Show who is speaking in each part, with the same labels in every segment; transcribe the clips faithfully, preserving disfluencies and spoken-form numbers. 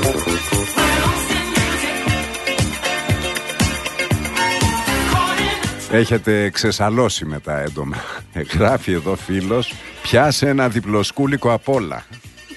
Speaker 1: Έχετε ξεσαλώσει με τα έντομα. Γράφει εδώ φίλος, πιάσε ένα διπλοσκούλικο απ' όλα.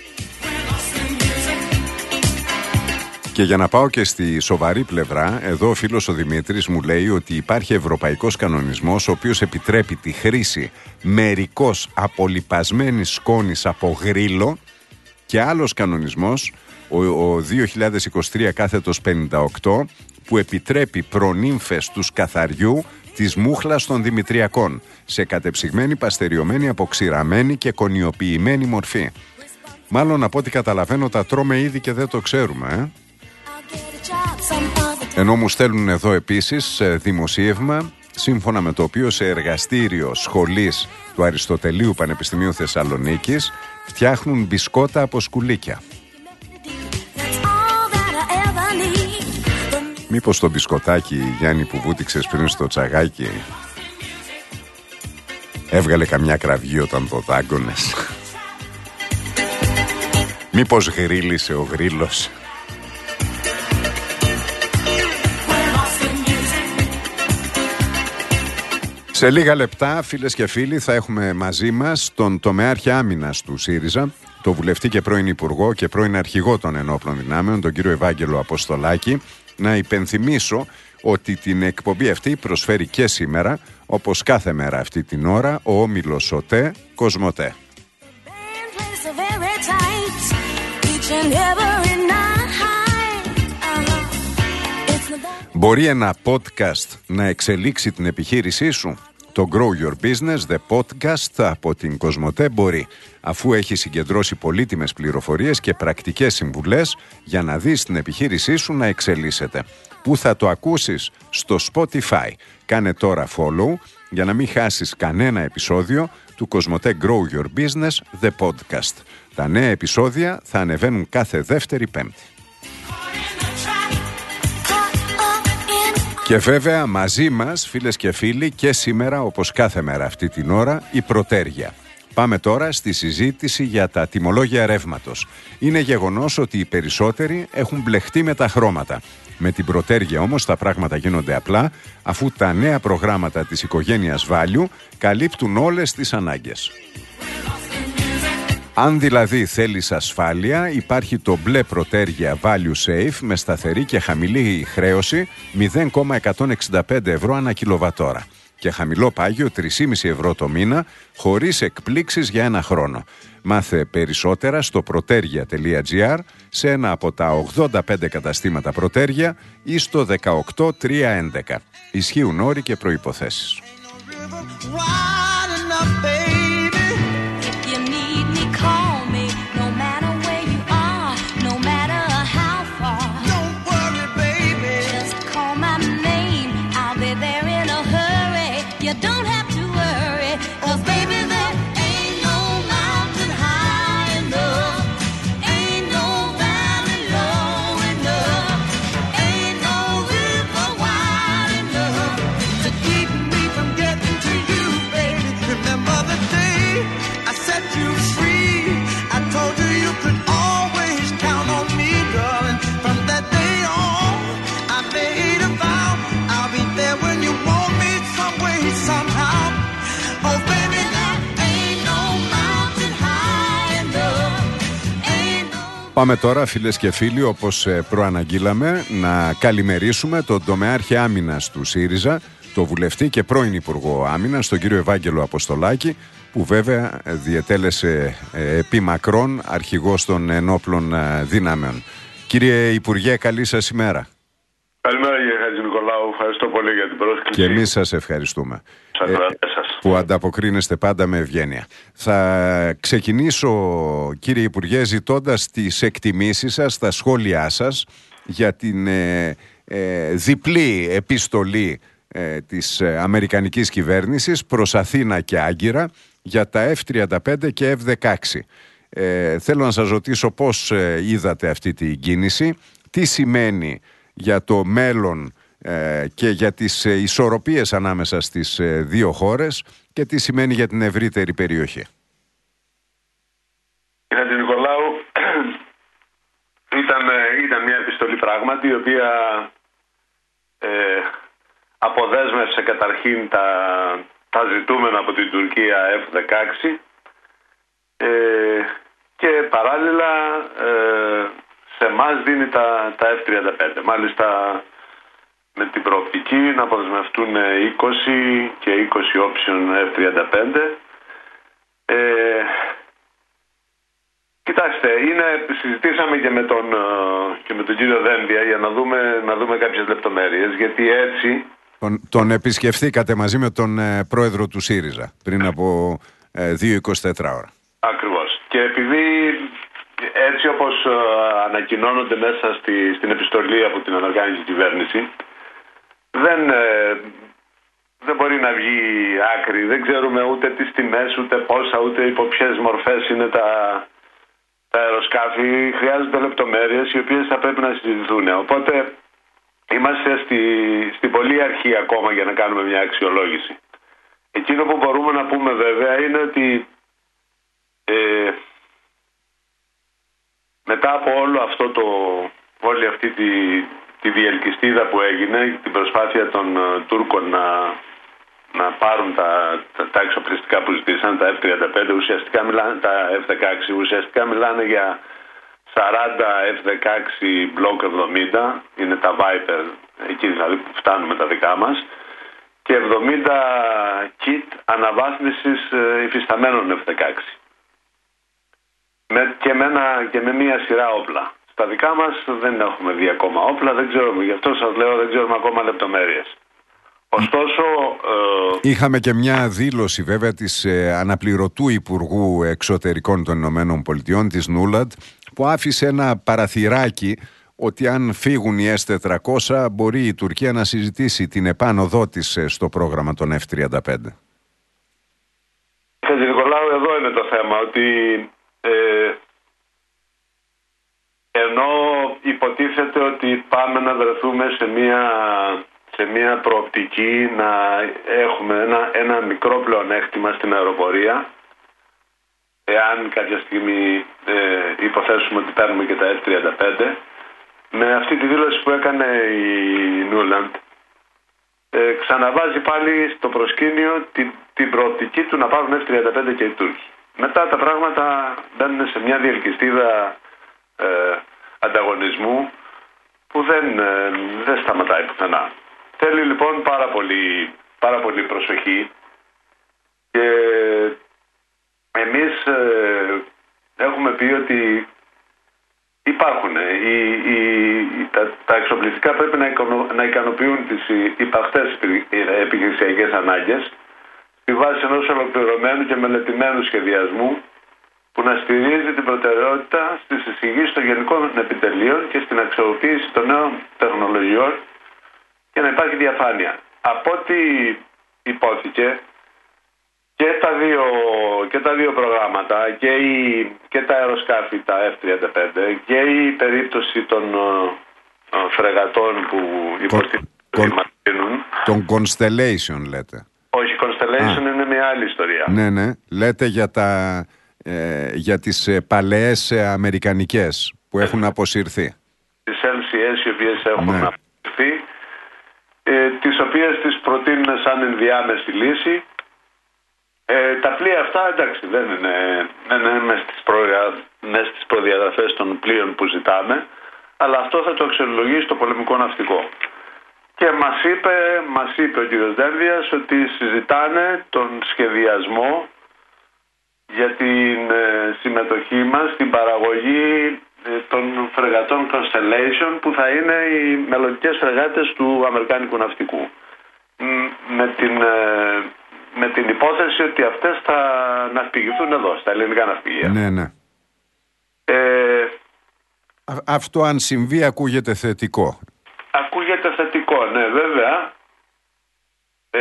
Speaker 1: Και για να πάω και στη σοβαρή πλευρά, εδώ ο φίλος ο Δημήτρης μου λέει ότι υπάρχει ευρωπαϊκός κανονισμός ο οποίος επιτρέπει τη χρήση μερικώς απολιπασμένης σκόνης από γρίλο και άλλος κανονισμός, ο, ο δύο χιλιάδες είκοσι τρία κάθετος πενήντα οκτώ, που επιτρέπει προνύμφες του σκαθαριού της μούχλας των Δημητριακών σε κατεψυγμένη, παστεριωμένη, αποξηραμένη και κονιοποιημένη μορφή. Μάλλον από ό,τι καταλαβαίνω τα τρώμε ήδη και δεν το ξέρουμε, ε? Ενώ μου στέλνουν εδώ επίσης δημοσίευμα σύμφωνα με το οποίο σε εργαστήριο σχολής του Αριστοτελείου Πανεπιστημίου Θεσσαλονίκης φτιάχνουν μπισκότα από σκουλίκια. Μήπως το μπισκοτάκι, Γιάννη, που βούτυξες πριν στο τσαγάκι έβγαλε καμιά κραυγή όταν το δάγκωνες? Μήπως γρίλησε ο γρίλος? Σε λίγα λεπτά, φίλες και φίλοι, θα έχουμε μαζί μας τον τομεάρχη άμυνας του ΣΥΡΙΖΑ, το βουλευτή και πρώην Υπουργό και πρώην Αρχηγό των Ενόπλων Δυνάμεων, τον κύριο Ευάγγελο Αποστολάκη. Να υπενθυμίσω ότι την εκπομπή αυτή προσφέρει και σήμερα, όπως κάθε μέρα αυτή την ώρα, ο όμιλος ΟΤΕ Κοσμοτέ. Μπορεί ένα podcast να εξελίξει την επιχείρησή σου? Το Grow Your Business, The Podcast από την Κοσμοτέ μπορεί, αφού έχει συγκεντρώσει πολύτιμες πληροφορίες και πρακτικές συμβουλές για να δεις την επιχείρησή σου να εξελίσσεται. Πού θα το ακούσεις? Στο Spotify. Κάνε τώρα follow για να μην χάσεις κανένα επεισόδιο του Κοσμοτέ Grow Your Business, The Podcast. Τα νέα επεισόδια θα ανεβαίνουν κάθε δεύτερη Πέμπτη. Και βέβαια μαζί μας, φίλες και φίλοι, και σήμερα όπως κάθε μέρα αυτή την ώρα, η Πρωτέργεια. Πάμε τώρα στη συζήτηση για τα τιμολόγια ρεύματος. Είναι γεγονός ότι οι περισσότεροι έχουν μπλεχτεί με τα χρώματα. Με την Πρωτέργεια όμως τα πράγματα γίνονται απλά, αφού τα νέα προγράμματα της οικογένειας Value καλύπτουν όλες τις ανάγκες. Αν δηλαδή θέλεις ασφάλεια, υπάρχει το μπλε Πρωτέργεια Value Safe με σταθερή και χαμηλή χρέωση μηδέν κόμμα εκατόν εξήντα πέντε ευρώ ανά κιλοβατόρα και χαμηλό πάγιο τρία κόμμα πέντε ευρώ το μήνα χωρίς εκπλήξεις για ένα χρόνο. Μάθε περισσότερα στο protergia τελεία gr, σε ένα από τα ογδόντα πέντε καταστήματα Πρωτέργεια ή στο ένα οκτώ τρία έντεκα. Ισχύουν όροι και προϋποθέσεις. Πάμε τώρα, φίλες και φίλοι, όπως προαναγγείλαμε, να καλημερίσουμε τον τομεάρχη άμυνας του ΣΥΡΙΖΑ, το βουλευτή και πρώην Υπουργό Άμυνας, τον κύριο Ευάγγελο Αποστολάκη, που βέβαια διετέλεσε επί μακρόν αρχηγός των ενόπλων δυνάμεων. Κύριε Υπουργέ, καλή σας ημέρα.
Speaker 2: Καλημέρα κύριε Χατζηνικολάου, ευχαριστώ πολύ για την πρόσκληση.
Speaker 1: Και εμείς σας ευχαριστούμε.
Speaker 2: Σας ε, σας.
Speaker 1: Που ανταποκρίνεστε πάντα με ευγένεια. Θα ξεκινήσω, κύριε Υπουργέ, ζητώντας τις εκτιμήσεις σας, τα σχόλιά σας για την ε, ε, διπλή επιστολή ε, της αμερικανικής κυβέρνησης προς Αθήνα και Άγκυρα για τα εφ τριάντα πέντε και εφ δεκαέξι. Ε, θέλω να σας ρωτήσω πώς ε, είδατε αυτή την κίνηση, τι σημαίνει για το μέλλον ε, και για τις ε, ισορροπίες ανάμεσα στις ε, δύο χώρες και τι σημαίνει για την ευρύτερη περιοχή.
Speaker 2: Κύριε Νικολάου, ήταν αποστολή πράγματι, η οποία ε, αποδέσμευσε καταρχήν τα, τα ζητούμενα από την Τουρκία εφ δεκαέξι ε, και παράλληλα ε, σε εμάς δίνει τα, τα εφ τριάντα πέντε. Μάλιστα με την προοπτική να αποδεσμευτούν είκοσι και είκοσι option εφ τριάντα πέντε. Ε, κοιτάξτε, είναι, συζητήσαμε και με, τον, και με τον κύριο Δένδια για να δούμε, να δούμε κάποιες λεπτομέρειες, γιατί έτσι...
Speaker 1: Τον, τον επισκεφθήκατε μαζί με τον ε, πρόεδρο του ΣΥΡΙΖΑ πριν από ε, δύο είκοσι τέσσερις ώρα.
Speaker 2: Ακριβώς. Και επειδή έτσι όπως ε, ανακοινώνονται μέσα στη, στην επιστολή από την ανοργάνωση κυβέρνηση, δεν... Ε, δεν μπορεί να βγει άκρη. Δεν ξέρουμε ούτε τις τιμές, ούτε πόσα, ούτε υπό ποιες μορφές είναι τα, τα αεροσκάφη. Χρειάζονται λεπτομέρειες οι οποίες θα πρέπει να συζητηθούν. Οπότε είμαστε στη, στην πολύ αρχή ακόμα για να κάνουμε μια αξιολόγηση. Εκείνο που μπορούμε να πούμε βέβαια είναι ότι ε, μετά από όλο αυτό το, όλη αυτή τη, τη διελκυστίδα που έγινε, την προσπάθεια των uh, Τούρκων να να πάρουν τα, τα, τα εξοπλιστικά που ζητήσαν, τα εφ τριάντα πέντε, ουσιαστικά μιλάνε, τα εφ δεκαέξι, ουσιαστικά μιλάνε για σαράντα εφ δεκαέξι Block εβδομήντα, είναι τα Viper, εκεί δηλαδή που φτάνουμε τα δικά μας, και εβδομήντα kit αναβάθμισης ε, υφισταμένων εφ δεκαέξι. Με, και, με ένα, και με μία σειρά όπλα. Στα δικά μας δεν έχουμε δει ακόμα όπλα, δεν ξέρουμε, γι' αυτό σας λέω δεν ξέρουμε ακόμα λεπτομέρειες. Ωστόσο, ε...
Speaker 1: είχαμε και μια δήλωση βέβαια της ε, αναπληρωτού Υπουργού Εξωτερικών των Ηνωμένων Πολιτειών, της Νούλαντ, που άφησε ένα παραθυράκι ότι αν φύγουν οι ες τετρακόσια μπορεί η Τουρκία να συζητήσει την επάνωδό της ε, στο πρόγραμμα των εφ τριάντα πέντε.
Speaker 2: Κύριε Νικολάου, εδώ είναι το θέμα, ότι ε, ενώ υποτίθεται ότι πάμε να βρεθούμε σε μια... σε μια προοπτική να έχουμε ένα, ένα μικρό πλεονέκτημα στην αεροπορία, εάν κάποια στιγμή ε, υποθέσουμε ότι παίρνουμε και τα εφ τριάντα πέντε. Με αυτή τη δήλωση που έκανε η Νούλαντ, ε, ξαναβάζει πάλι στο προσκήνιο την, την προοπτική του να πάρουν εφ τριάντα πέντε και οι Τούρκοι. Μετά τα πράγματα μπαίνουν σε μια διελκυστίδα ε, ανταγωνισμού που δεν, ε, δεν σταματάει πουθενά. Θέλει λοιπόν πάρα πολύ, πάρα πολύ προσοχή, και εμείς ε, έχουμε πει ότι υπάρχουν οι, οι, τα, τα εξοπλιστικά πρέπει να, εικονο, να ικανοποιούν τις υπαρκτές επιχειρησιακές ανάγκες στη βάση ενός ολοκληρωμένου και μελετημένου σχεδιασμού που να στηρίζει την προτεραιότητα στις εισηγήσεις των γενικών επιτελείων και στην αξιοποίηση των νέων τεχνολογιών και να υπάρχει διαφάνεια. Από ό,τι υπόθηκε, και τα δύο, και τα δύο προγράμματα, και, η, και τα αεροσκάφη, τα εφ τριάντα πέντε, και η περίπτωση των uh, φρεγατών που υποστηρίζουν.
Speaker 1: Τον Constellation λέτε.
Speaker 2: Όχι, Constellation Α. είναι μια άλλη ιστορία.
Speaker 1: Ναι, ναι. Λέτε για, τα, ε, για τις ε, παλαιές ε, αμερικανικές που έχουν αποσυρθεί.
Speaker 2: Τις ελ σι ες οι οποίες έχουν
Speaker 1: ναι.
Speaker 2: αποσυρθεί, ε, τις οποίες τις προτείνουν σαν ενδιάμεση λύση. Ε, τα πλοία αυτά, εντάξει, δεν είναι, δεν είναι μέσα στις, προδια... στις προδιαγραφές των πλοίων που ζητάμε, αλλά αυτό θα το αξιολογήσει το πολεμικό ναυτικό. Και μας είπε, μας είπε ο κ. Δένδιας ότι συζητάνε τον σχεδιασμό για την ε, συμμετοχή μας στην παραγωγή ε, των φρεγατών Constellation, που θα είναι οι μελλοντικές φρεγάτες του αμερικάνικου ναυτικού. Με την... Ε, με την υπόθεση ότι αυτές θα ναυπηγηθούν εδώ, στα ελληνικά ναυπηγεία.
Speaker 1: Ναι, ναι. Ε, Α, αυτό αν συμβεί ακούγεται θετικό.
Speaker 2: Ακούγεται θετικό, ναι, βέβαια. Ε,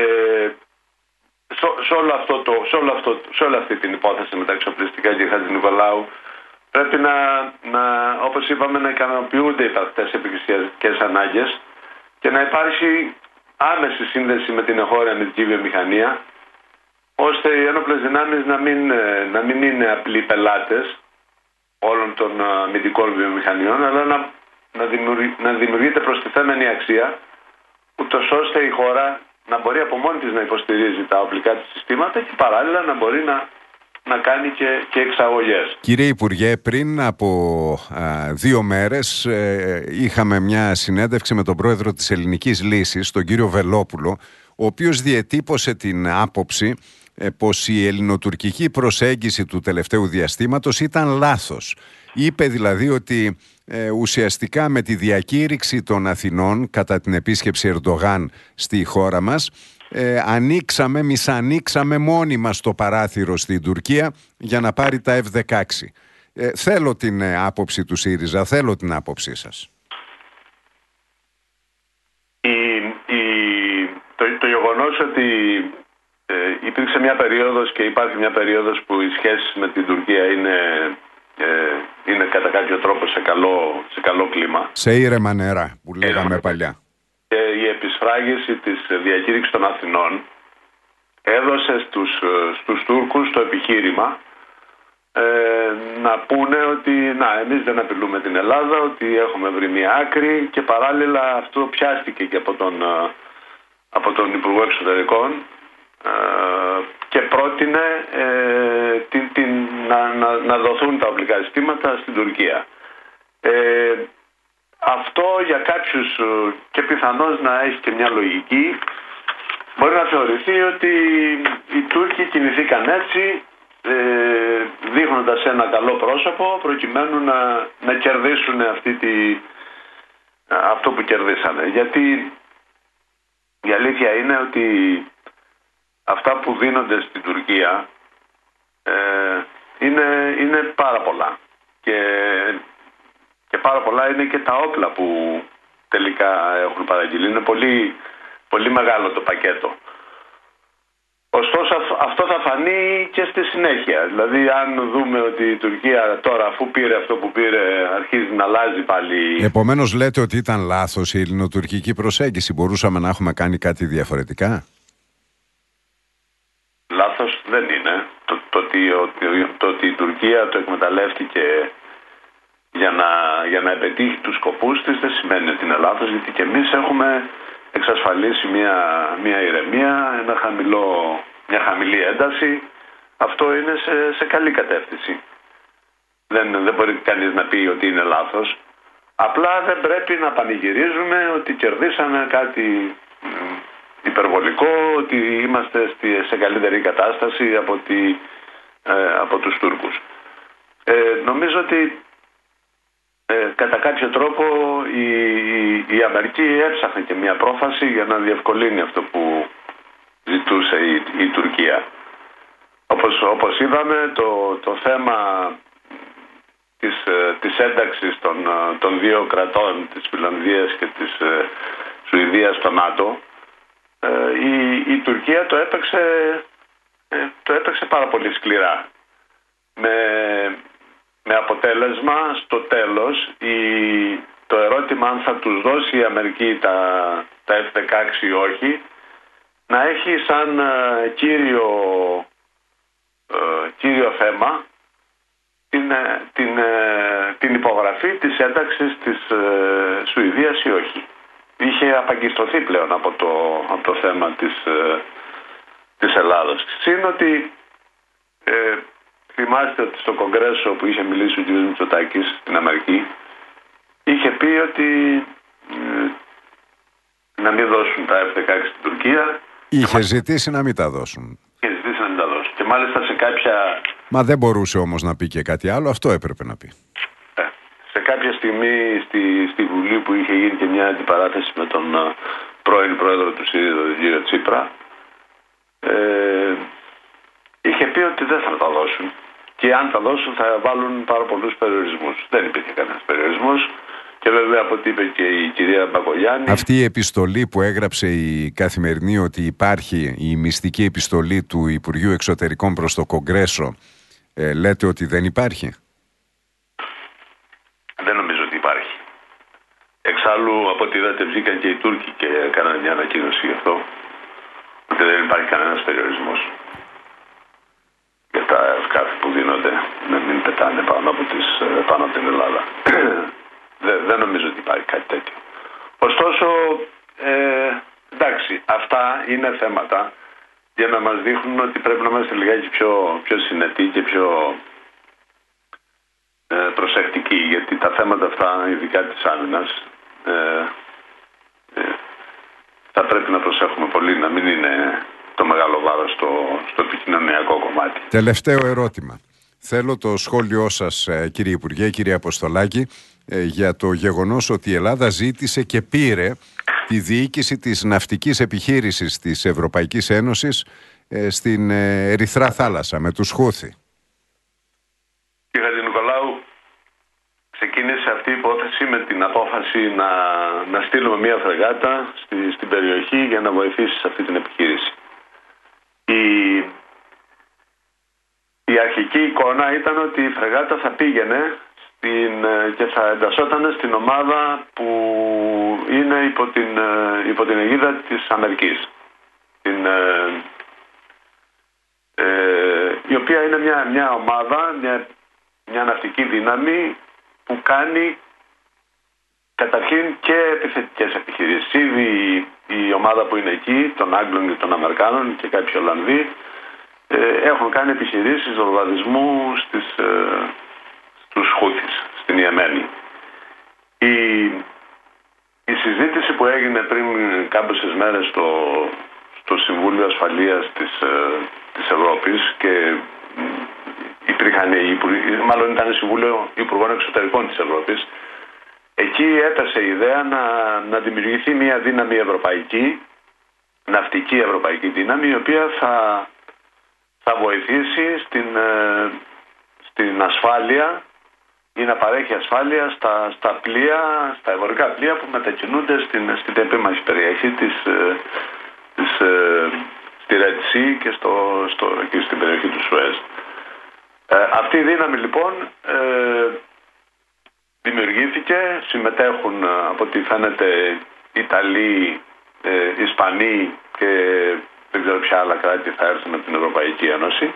Speaker 2: σε, όλο αυτό το, σε, όλο αυτό, σε όλη αυτή την υπόθεση με τα εξοπλιστικά και Χατζη Νικολάου πρέπει να, να, όπως είπαμε, να ικανοποιούνται οι υπαρκτές επιχειρησιακές ανάγκες και να υπάρχει άμεση σύνδεση με την εγχώρια αμυντική βιομηχανία, ώστε οι ένοπλες δυνάμεις να μην, να μην είναι απλοί πελάτες όλων των αμυντικών βιομηχανιών, αλλά να, να, δημιουργη, να δημιουργείται προστιθέμενη αξία, ούτως ώστε η χώρα να μπορεί από μόνη της να υποστηρίζει τα οπλικά της συστήματα και παράλληλα να μπορεί να, να κάνει και, και εξαγωγές.
Speaker 1: Κύριε Υπουργέ, πριν από α, δύο μέρες ε, είχαμε μια συνέντευξη με τον πρόεδρο της Ελληνικής Λύσης, τον κύριο Βελόπουλο, ο οποίος διετύπωσε την άποψη ε, πως η ελληνοτουρκική προσέγγιση του τελευταίου διαστήματος ήταν λάθος. Είπε δηλαδή ότι ε, ουσιαστικά με τη διακήρυξη των Αθηνών κατά την επίσκεψη Ερντογάν στη χώρα μας ε, ανοίξαμε, μισανοίξαμε μόνοι μας το παράθυρο στην Τουρκία για να πάρει τα εφ δεκαέξι. Ε, θέλω την ε, άποψη του ΣΥΡΙΖΑ, θέλω την άποψή σας.
Speaker 2: Η, η, το, το γεγονός ότι ε, υπήρξε μια περίοδος και υπάρχει μια περίοδος που οι σχέσεις με την Τουρκία είναι, ε, είναι κατά κάποιο τρόπο σε καλό, σε καλό κλίμα.
Speaker 1: Σε ήρεμα νερά που λέγαμε ε, παλιά.
Speaker 2: Και η επισφράγηση της διακήρυξης των Αθηνών έδωσε στους, στους Τούρκους το επιχείρημα ε, να πούνε ότι να, εμείς δεν απειλούμε την Ελλάδα, ότι έχουμε βρει μια άκρη, και παράλληλα αυτό πιάστηκε και από τον, από τον Υπουργό Εξωτερικών ε, και πρότεινε ε, την, την, να, να, να δοθούν τα οπλικά συστήματα στην Τουρκία. Ε, αυτό για κάποιους, και πιθανώς να έχει και μια λογική, μπορεί να θεωρηθεί ότι οι Τούρκοι κινηθήκαν έτσι, ε, δείχνοντας ένα καλό πρόσωπο προκειμένου να, να κερδίσουν αυτή τη, αυτό που κερδίσανε. Γιατί η αλήθεια είναι ότι αυτά που δίνονται στην Τουρκία ε, είναι, είναι πάρα πολλά. Και Και πάρα πολλά είναι και τα όπλα που τελικά έχουν παραγγείλει. Είναι πολύ, πολύ μεγάλο το πακέτο. Ωστόσο αυτό θα φανεί και στη συνέχεια. Δηλαδή αν δούμε ότι η Τουρκία τώρα, αφού πήρε αυτό που πήρε, αρχίζει να αλλάζει πάλι. Επομένως
Speaker 1: λέτε ότι ήταν λάθος η ελληνοτουρκική προσέγγιση. Μπορούσαμε να έχουμε κάνει κάτι διαφορετικά?
Speaker 2: Λάθος δεν είναι. Το, το, ότι, το ότι η Τουρκία το εκμεταλλεύτηκε για να, για να επιτύχει τους σκοπούς της δεν σημαίνει ότι είναι λάθος, γιατί και εμείς έχουμε εξασφαλίσει μια, μια ηρεμία, ένα χαμηλό, μια χαμηλή ένταση. Αυτό είναι σε, σε καλή κατεύθυνση. Δεν, δεν μπορεί κανείς να πει ότι είναι λάθος. Απλά δεν πρέπει να πανηγυρίζουμε ότι κερδίσαμε κάτι υπερβολικό, ότι είμαστε στη, σε καλύτερη κατάσταση από, τη, ε, από τους Τούρκους. Ε, νομίζω ότι Ε, κατά κάποιο τρόπο η, η, η Αμερική έψαχνε και μια πρόφαση για να διευκολύνει αυτό που ζητούσε η, η Τουρκία. Όπως, όπως είδαμε, το, το θέμα της, της ένταξης των, των δύο κρατών, της Φιλανδίας και της ε, Σουηδίας στο ΝΑΤΟ, ε, η, η Τουρκία το έπαιξε, ε, το έπαιξε πάρα πολύ σκληρά. Με... Με αποτέλεσμα στο τέλος η, το ερώτημα αν θα τους δώσει η Αμερική τα, τα εφ δεκαέξι ή όχι να έχει σαν ε, κύριο, ε, κύριο θέμα την, την, ε, την υπογραφή της ένταξης της ε, Σουηδίας ή όχι. Είχε απαγκιστρωθεί πλέον από το, από το θέμα της, ε, της Ελλάδος. Συν ότι ε, θυμάστε ότι στο Κογκρέσο που είχε μιλήσει ο κ. Μητσοτάκης στην Αμερική είχε πει ότι ε, να μην δώσουν τα εφ δεκαέξι στην Τουρκία.
Speaker 1: Είχε ζητήσει να μην τα δώσουν.
Speaker 2: Είχε ζητήσει να μην τα δώσουν. Και μάλιστα σε κάποια...
Speaker 1: Μα δεν μπορούσε όμως να πει και κάτι άλλο, αυτό έπρεπε να πει.
Speaker 2: Ε, σε κάποια στιγμή στη, στη Βουλή που είχε γίνει και μια αντιπαράθεση με τον uh, πρώην πρόεδρο του ΣΥΡΙΖΑ, τον κ. Τσίπρα, ε, είχε πει ότι δεν θα τα δώσουν. Και αν τα δώσουν θα βάλουν πάρα πολλούς περιορισμούς. Δεν υπήρχε κανένας περιορισμός. Και βέβαια από ό,τι είπε και η κυρία Μπακογιάννη.
Speaker 1: Αυτή η επιστολή που έγραψε η Καθημερινή, ότι υπάρχει η μυστική επιστολή του Υπουργείου Εξωτερικών προς το Κογκρέσο, ε, λέτε ότι δεν υπάρχει?
Speaker 2: Δεν νομίζω ότι υπάρχει. Εξάλλου από ό,τι είδατε βγήκαν και οι Τούρκοι και έκαναν μια ανακοίνωση γι' αυτό. Ότι δεν υπάρχει κανένας περιορισμός για τα σκάφη που δίνονται να μην πετάνε πάνω από, τις, πάνω από την Ελλάδα. δεν, δεν νομίζω ότι υπάρχει κάτι τέτοιο. Ωστόσο, ε, εντάξει, αυτά είναι θέματα για να μας δείχνουν ότι πρέπει να είμαστε λιγάκι πιο, πιο συνετοί και πιο ε, προσεκτικοί, γιατί τα θέματα αυτά, ειδικά της άμυνας, ε, ε, θα πρέπει να προσέχουμε πολύ, να μην είναι το μεγάλο βάρος στο, στο επικοινωνιακό κομμάτι.
Speaker 1: Τελευταίο ερώτημα. Θέλω το σχόλιο σας, κύριε Υπουργέ, κύριε Αποστολάκη, για το γεγονός ότι η Ελλάδα ζήτησε και πήρε τη διοίκηση της ναυτικής επιχείρησης της Ευρωπαϊκής Ένωσης στην Ερυθρά Θάλασσα με τους Χούθη.
Speaker 2: Κύριε Χατζηνικολάου, ξεκίνησε αυτή η υπόθεση με την απόφαση να, να στείλουμε μια φρεγάτα στη, στην περιοχή για να βοηθήσει σε αυτή την επιχείρηση. Η, η αρχική εικόνα ήταν ότι η φρεγάτα θα πήγαινε στην, και θα εντασσόταν στην ομάδα που είναι υπό την, υπό την αιγίδα της Αμερικής. Την, ε, η οποία είναι μια, μια ομάδα, μια, μια ναυτική δύναμη που κάνει καταρχήν και επιθετικές επιχειρήσεις. Ήδη η, η ομάδα που είναι εκεί, των Άγγλων και των Αμερικάνων και κάποιοι Ολλανδοί, ε, έχουν κάνει επιχειρήσεις δολβαδισμού στις, ε, στους Χούθης, στην Ιεμένη. Η, η συζήτηση που έγινε πριν κάποιες μέρες στο, στο Συμβούλιο Ασφαλείας της, ε, της Ευρώπης και υπήρχαν οι υπουργοί, μάλλον ήταν Συμβούλιο Υπουργών Εξωτερικών της Ευρώπης, εκεί έπεσε η ιδέα να, να δημιουργηθεί μια δύναμη ευρωπαϊκή, ναυτική ευρωπαϊκή δύναμη, η οποία θα, θα βοηθήσει στην, ε, στην ασφάλεια ή να παρέχει ασφάλεια στα, στα πλοία, στα εμπορικά πλοία που μετακινούνται στην, στην επίμαχη περιοχή της, ε, της, ε, στη Ρετσί και, στο, στο, και στην περιοχή του Σουέζ. Ε, αυτή η δύναμη λοιπόν ε, δημιουργήθηκε, συμμετέχουν από ό,τι φαίνεται Ιταλοί, ε, Ισπανοί και δεν ξέρω ποια άλλα κράτη θα έρθουν από την Ευρωπαϊκή Ένωση.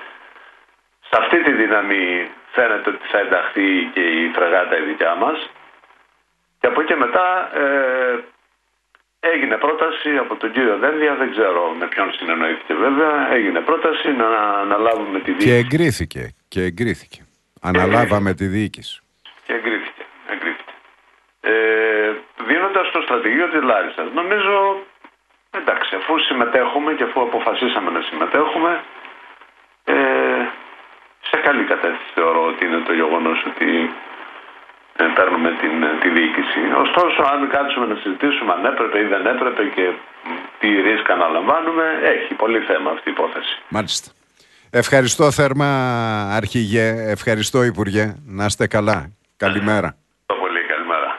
Speaker 2: Σε αυτή τη δύναμη φαίνεται ότι θα ενταχθεί και η φρεγάτα η δικιά μας και από εκεί μετά ε, έγινε πρόταση από τον κύριο Δένδια, δεν ξέρω με ποιον συνεννοήθηκε βέβαια, έγινε πρόταση να αναλάβουμε τη διοίκηση.
Speaker 1: Και εγκρίθηκε, και εγκρίθηκε. Αναλάβαμε τη διοίκηση.
Speaker 2: Και εγκρίθηκε, εγκρίθηκε. Ε, δίνοντας το στρατηγείο της Λάρισσας. Νομίζω, εντάξει, αφού συμμετέχουμε και αφού αποφασίσαμε να συμμετέχουμε, ε, σε καλή κατεύθυνση θεωρώ ότι είναι το γεγονός ότι ε, παίρνουμε την, τη διοίκηση. Ωστόσο, αν κάτσουμε να συζητήσουμε αν έπρεπε ή δεν έπρεπε και τι ρίσκα αναλαμβάνουμε, έχει πολύ θέμα αυτή η υπόθεση.
Speaker 1: Μάλιστα. Ευχαριστώ θερμά, Αρχηγέ. Ευχαριστώ, Υπουργέ. Να είστε καλά. Καλημέρα.
Speaker 2: Το πολύ, καλημέρα.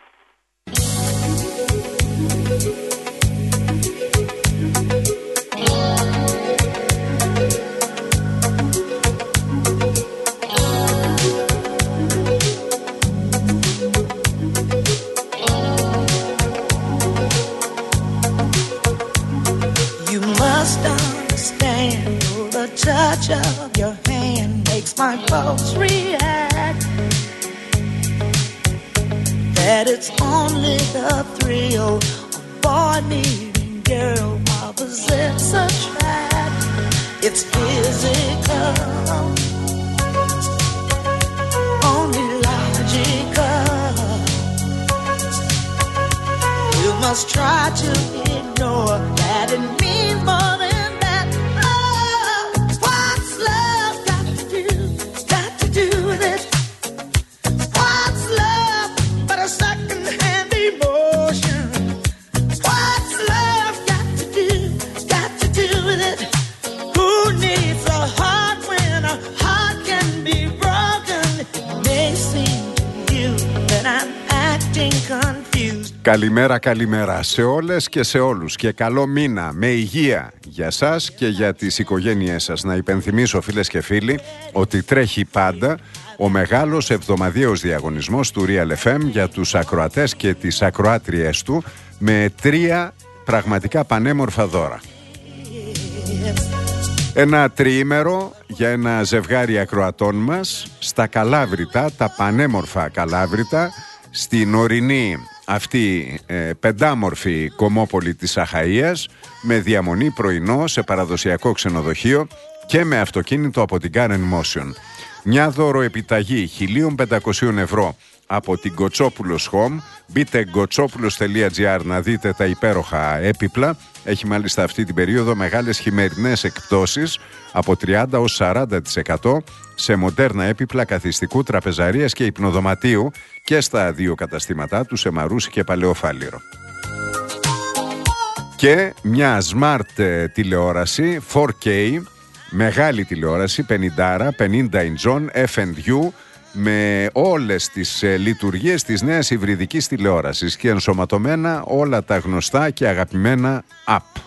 Speaker 3: You must understand the touch of your hand makes my pulse react. That it's only the thrill of boy meeting girl opposites attract. It's physical, only logical. You must try to ignore that it means more than that. Oh, what's love got to do, got to do with it? What's love but a second-hand emotion? What's love got to do, got to do with it? Who needs a heart when a heart can be broken? It may seem to you that I'm acting confused.
Speaker 1: Καλημέρα, καλημέρα σε όλες και σε όλους και καλό μήνα με υγεία για σας και για τις οικογένειές σας. Να υπενθυμίσω, φίλες και φίλοι, ότι τρέχει πάντα ο μεγάλος εβδομαδιαίος διαγωνισμός του Real εφ εμ για τους ακροατές και τις ακροάτριές του με τρία πραγματικά πανέμορφα δώρα. Ένα τριήμερο για ένα ζευγάρι ακροατών μας στα Καλάβρητα, τα πανέμορφα Καλάβρητα, στην ορεινή αυτή ε, πεντάμορφη κομμόπολη της Αχαΐας, με διαμονή πρωινό σε παραδοσιακό ξενοδοχείο και με αυτοκίνητο από την Car and Motion. Μια δωροεπιταγή χίλια πεντακόσια ευρώ από την Κοτσόπουλος Home. Μπείτε γκοτσόπουλος τελεία τζι άρ να δείτε τα υπέροχα έπιπλα. Έχει μάλιστα αυτή την περίοδο μεγάλες χειμερινές εκπτώσεις από τριάντα έως σαράντα τοις εκατό σε μοντέρνα έπιπλα καθιστικού, τραπεζαρίας και υπνοδωματίου και στα δύο καταστήματά του σε Μαρούσι και Παλαιοφάλιρο. Και μια smart τηλεόραση φορ κέι, μεγάλη τηλεόραση, πενήντα, πενήντα ιντσών, εφ εντ γιου, με όλες τις ε, λειτουργίες της νέας υβριδικής τηλεόρασης και ενσωματωμένα όλα τα γνωστά και αγαπημένα app.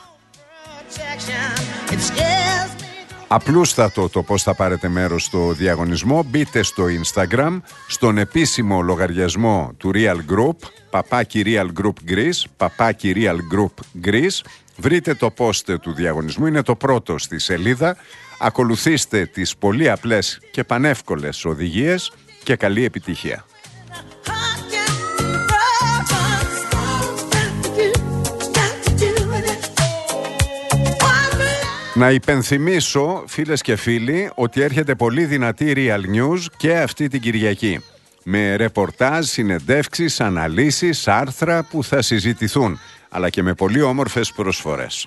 Speaker 1: Απλούστατο το πώς θα πάρετε μέρος στο διαγωνισμό. Μπείτε στο Instagram, στον επίσημο λογαριασμό του Real Group, παπάκι Real Group Greece, παπάκι Real Group Greece. Βρείτε το post του διαγωνισμού, είναι το πρώτο στη σελίδα. Ακολουθήστε τις πολύ απλές και πανεύκολες οδηγίες και καλή επιτυχία. Να υπενθυμίσω, φίλες και φίλοι, ότι έρχεται πολύ δυνατή Real News και αυτή την Κυριακή, με ρεπορτάζ, συνεντεύξεις, αναλύσεις, άρθρα που θα συζητηθούν, αλλά και με πολύ όμορφες προσφορές.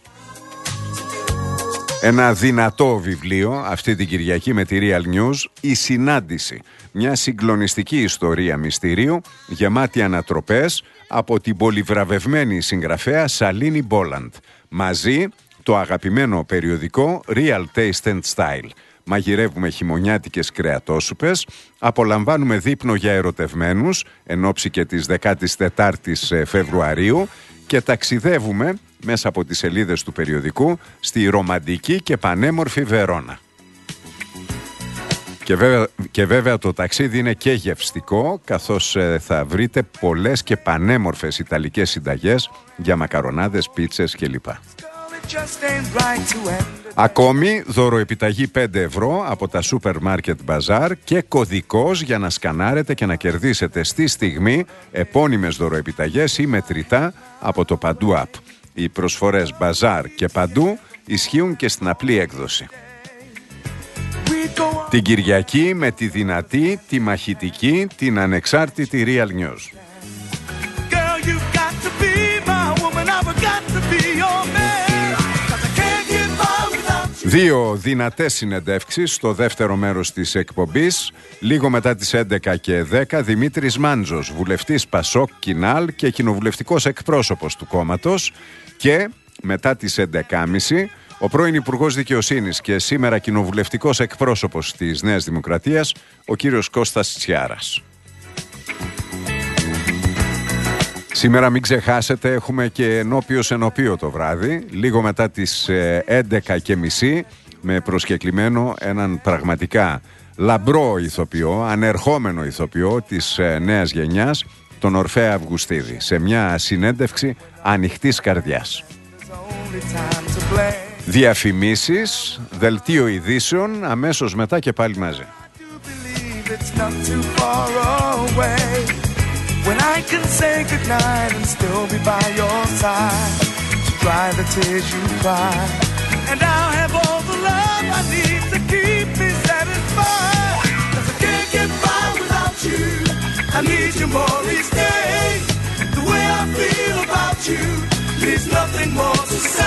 Speaker 1: Ένα δυνατό βιβλίο αυτή την Κυριακή με τη Real News, η συνάντηση. Μια συγκλονιστική ιστορία μυστηρίου, γεμάτη ανατροπές, από την πολυβραβευμένη συγγραφέα Σαλίνη Μπόλαντ. Μαζί το αγαπημένο περιοδικό Real Taste and Style. Μαγειρεύουμε χειμωνιάτικες κρεατόσουπες, απολαμβάνουμε δείπνο για ερωτευμένους, εν ώψη και της δεκάτης τετάρτης Φεβρουαρίου, και ταξιδεύουμε μέσα από τις σελίδες του περιοδικού στη ρομαντική και πανέμορφη Βερόνα. Και βέβαια, και βέβαια το ταξίδι είναι και γευστικό, καθώς ε, θα βρείτε πολλές και πανέμορφες ιταλικές συνταγές για μακαρονάδες, πίτσες κλπ. Ακόμη δωροεπιταγή πέντε ευρώ από τα Supermarket Bazaar και κωδικός για να σκανάρετε και να κερδίσετε στη στιγμή επώνυμες δωροεπιταγές ή μετρητά από το Παντού App. Οι προσφορές Bazaar και Παντού ισχύουν και στην απλή έκδοση. Την Κυριακή με τη δυνατή, τη μαχητική, την ανεξάρτητη Real News. Δύο δυνατές συνεντεύξεις στο δεύτερο μέρος της εκπομπής. Λίγο μετά τις έντεκα και δέκα, Δημήτρης Μάντζος, βουλευτής Πασόκ Κινάλ και κοινοβουλευτικός εκπρόσωπος του κόμματος. Και μετά τις έντεκα και μισή, ο πρώην Υπουργός Δικαιοσύνης και σήμερα κοινοβουλευτικός εκπρόσωπος της Νέας Δημοκρατίας, ο κύριος Κώστας Τσιάρας. Σήμερα μην ξεχάσετε, έχουμε και ενώπιος ενωπίο το βράδυ, λίγο μετά τις έντεκα και μισή, με προσκεκλημένο έναν πραγματικά λαμπρό ηθοποιό, ανερχόμενο ηθοποιό της νέας γενιάς, τον Ορφέα Αυγουστίδη, σε μια συνέντευξη ανοιχτής καρδιάς. Διαφημίσεις, δελτίο ειδήσεων, αμέσως μετά και πάλι μαζί. When I can say goodnight and still be by your side, to dry the tears you cry, and I'll have all the love I need to keep me satisfied. 'Cause I can't get by without you, I need you more each day. The way I feel about you leaves nothing more to say.